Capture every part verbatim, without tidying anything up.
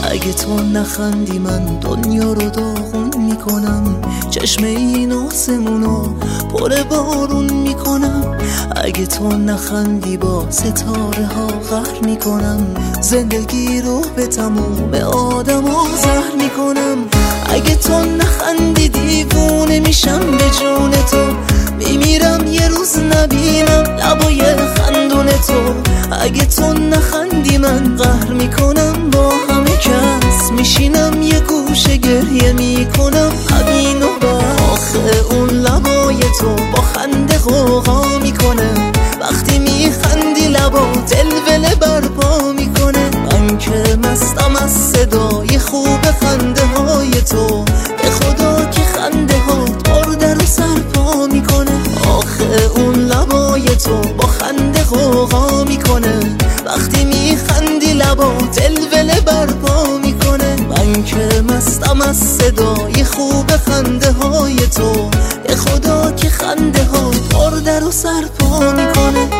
اگه تو نخندی من دنیا رو داغون میکنم، چشم این آسمونو پر بارون میکنم. اگه تو نخندی با ستاره ها قهر میکنم، زندگی رو به تموم آدم ها زهر میکنم. اگه تو نخندی دیوونه میشم به جون تو، میمیرم یه روز نبینم لبای خندون تو. اگه تو نخندی من قهر میکنم با همه کس، میشینم یه گوشه گریه میکنم همین و بس. آخه اون لبای تو با خنده غوغا میکنه، وقتی میخندی لبات الوله برپا میکنه. من که مستم از صدای خوب خنده های تو، به خدا که خنده ها پر در و سرپا میکنه. آخه اون لبای تو با خنده غوغا میکنه، وقتی میخندی لبات الوله برپا میکنه. من که مستم از صدای خوب خنده های تو، به خدا که خنده ها پر در و سرپا میکنه.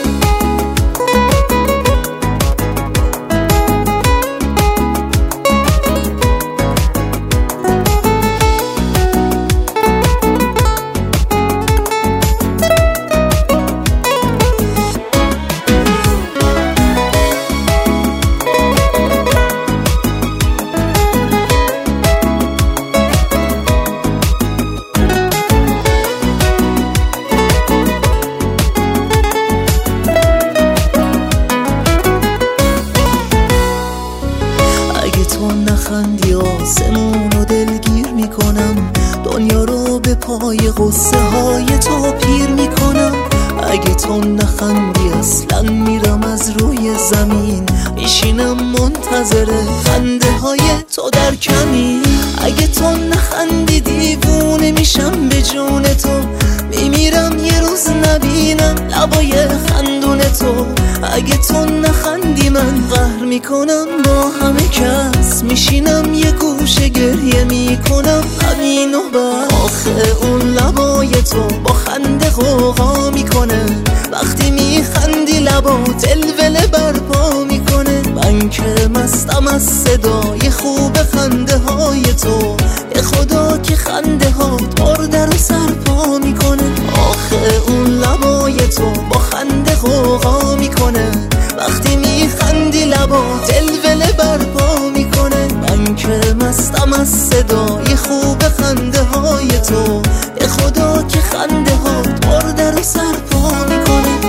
تو نخندی آسمون رو دلگیر میکنم، دنیا رو به پای غصه های تو پیر میکنم. اگه تو نخندی اصلا میرم از روی زمین، میشینم منتظر خنده های تو در کمین. اگه تو نخندی دیوونه میشم به جون تو، میمیرم یه روز نبینم لبای خندون تو. اگه تو نخندی من قهر میکنم با همه کس، میشینم یه گوشه گریه میکنم همین و بس. آخه اون لبای تو با خنده غوغا میکنه، وقتی میخندی لبات الوله برپا میکنه. من که مستم از صدای خوب خنده های تو، به خدا که خنده ها پر در و سرپا میکنه. آخه اون لبای تو با خنده غوغا میکنه، وقتی میخندی لبات الوله برپا میکنه. من که مستم از صدای خوب خنده های تو، به خدا که خنده ها پر در و سرپا میکنه.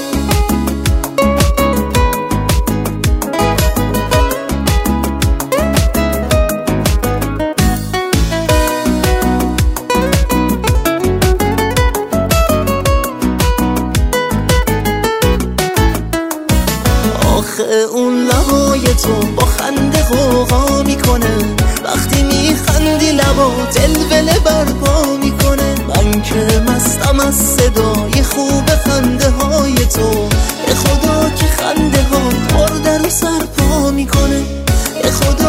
آخه اون لبای تو با خنده غوغا میکنه، وقتی میخندی لبات الوله برپا میکنه. من که مستم از صدای خوب خنده های تو، به خدا که خنده ها پر در و سرپا میکنه. به خدا